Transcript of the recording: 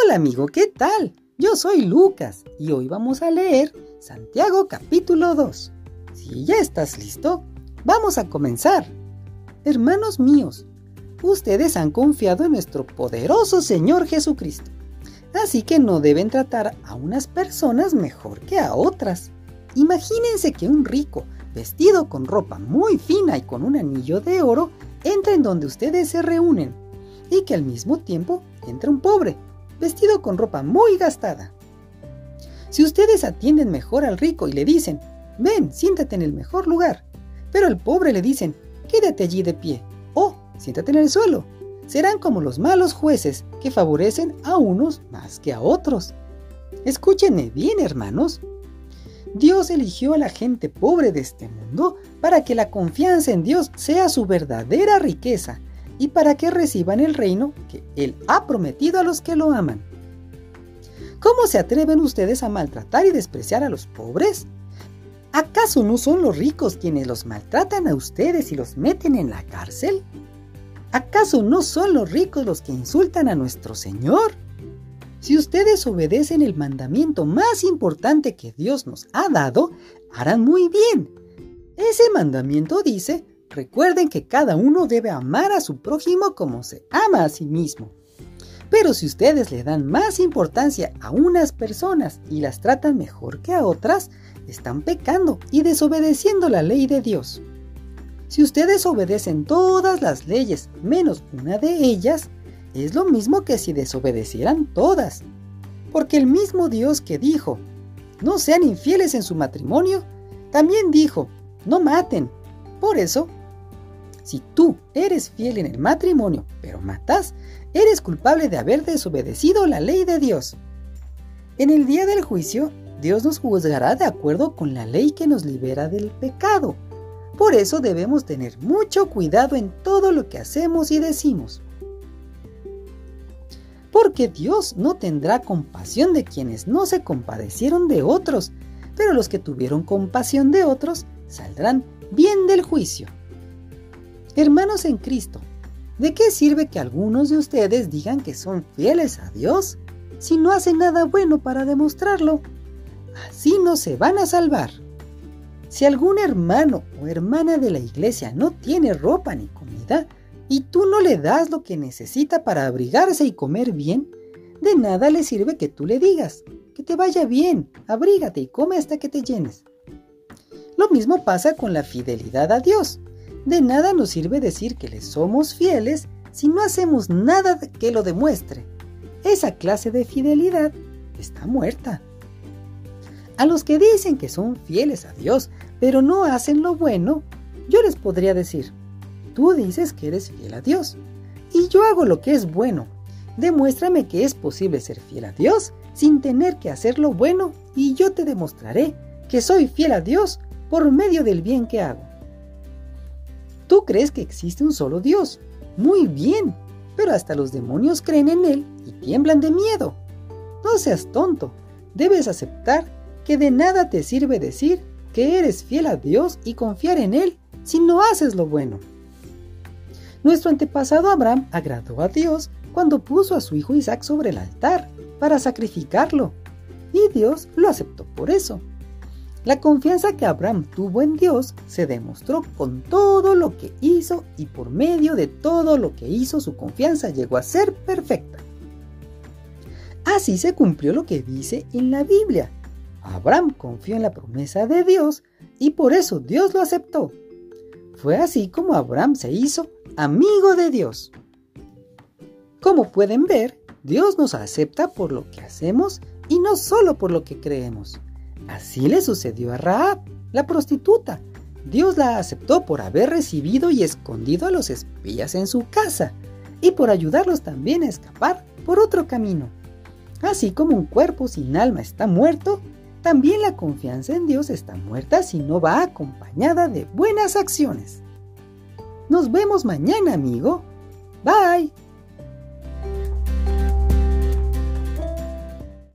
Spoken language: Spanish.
Hola amigo, ¿qué tal? Yo soy Lucas y hoy vamos a leer Santiago capítulo 2. Si ya estás listo, vamos a comenzar. Hermanos míos, ustedes han confiado en nuestro poderoso Señor Jesucristo, así que no deben tratar a unas personas mejor que a otras. Imagínense que un rico, vestido con ropa muy fina y con un anillo de oro, entra en donde ustedes se reúnen, y que al mismo tiempo entra un pobre, vestido con ropa muy gastada. Si ustedes atienden mejor al rico y le dicen, ven, siéntate en el mejor lugar, pero al pobre le dicen, quédate allí de pie, o siéntate en el suelo, serán como los malos jueces que favorecen a unos más que a otros. Escúchenme bien, hermanos. Dios eligió a la gente pobre de este mundo para que la confianza en Dios sea su verdadera riqueza y para que reciban el reino que Él ha prometido a los que lo aman. ¿Cómo se atreven ustedes a maltratar y despreciar a los pobres? ¿Acaso no son los ricos quienes los maltratan a ustedes y los meten en la cárcel? ¿Acaso no son los ricos los que insultan a nuestro Señor? Si ustedes obedecen el mandamiento más importante que Dios nos ha dado, harán muy bien. Ese mandamiento dice, recuerden que cada uno debe amar a su prójimo como se ama a sí mismo. Pero si ustedes le dan más importancia a unas personas y las tratan mejor que a otras, están pecando y desobedeciendo la ley de Dios. Si ustedes obedecen todas las leyes menos una de ellas, es lo mismo que si desobedecieran todas. Porque el mismo Dios que dijo, no sean infieles en su matrimonio, también dijo, no maten. Por eso, si tú eres fiel en el matrimonio, pero matas, eres culpable de haber desobedecido la ley de Dios. En el día del juicio, Dios nos juzgará de acuerdo con la ley que nos libera del pecado. Por eso debemos tener mucho cuidado en todo lo que hacemos y decimos. Porque Dios no tendrá compasión de quienes no se compadecieron de otros, pero los que tuvieron compasión de otros saldrán bien del juicio. Hermanos en Cristo, ¿de qué sirve que algunos de ustedes digan que son fieles a Dios si no hacen nada bueno para demostrarlo? Así no se van a salvar. Si algún hermano o hermana de la iglesia no tiene ropa ni comida, y tú no le das lo que necesita para abrigarse y comer bien, de nada le sirve que tú le digas, que te vaya bien, abrígate y come hasta que te llenes. Lo mismo pasa con la fidelidad a Dios. De nada nos sirve decir que le somos fieles si no hacemos nada que lo demuestre. Esa clase de fidelidad está muerta. A los que dicen que son fieles a Dios, pero no hacen lo bueno, yo les podría decir, tú dices que eres fiel a Dios, y yo hago lo que es bueno. Demuéstrame que es posible ser fiel a Dios sin tener que hacer lo bueno, y yo te demostraré que soy fiel a Dios por medio del bien que hago. Tú crees que existe un solo Dios. Muy bien, pero hasta los demonios creen en Él y tiemblan de miedo. No seas tonto, debes aceptar que de nada te sirve decir que eres fiel a Dios y confiar en Él si no haces lo bueno. Nuestro antepasado Abraham agradó a Dios cuando puso a su hijo Isaac sobre el altar para sacrificarlo, y Dios lo aceptó por eso. La confianza que Abraham tuvo en Dios se demostró con todo lo que hizo, y por medio de todo lo que hizo su confianza llegó a ser perfecta. Así se cumplió lo que dice en la Biblia. Abraham confió en la promesa de Dios y por eso Dios lo aceptó. Fue así como Abraham se hizo amigo de Dios. Como pueden ver, Dios nos acepta por lo que hacemos y no solo por lo que creemos. Así le sucedió a Rahab, la prostituta. Dios la aceptó por haber recibido y escondido a los espías en su casa y por ayudarlos también a escapar por otro camino. Así como un cuerpo sin alma está muerto, también la confianza en Dios está muerta si no va acompañada de buenas acciones. Nos vemos mañana, amigo. Bye.